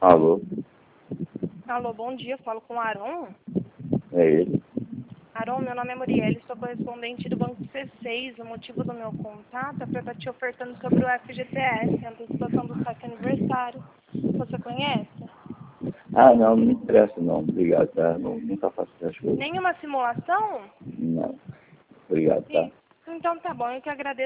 Alô, Alô, bom dia, falo com o Aron. é ele? Aron, meu nome é Murielle, sou correspondente do Banco C6. O motivo do meu contato é para estar te ofertando sobre o FGTS, a antecipação do saque aniversário. Você conhece? Ah, não me interessa não, obrigado, tá? Nunca faço essas coisas. Nenhuma simulação? Não, obrigado, tá? Então tá bom, eu que agradeço.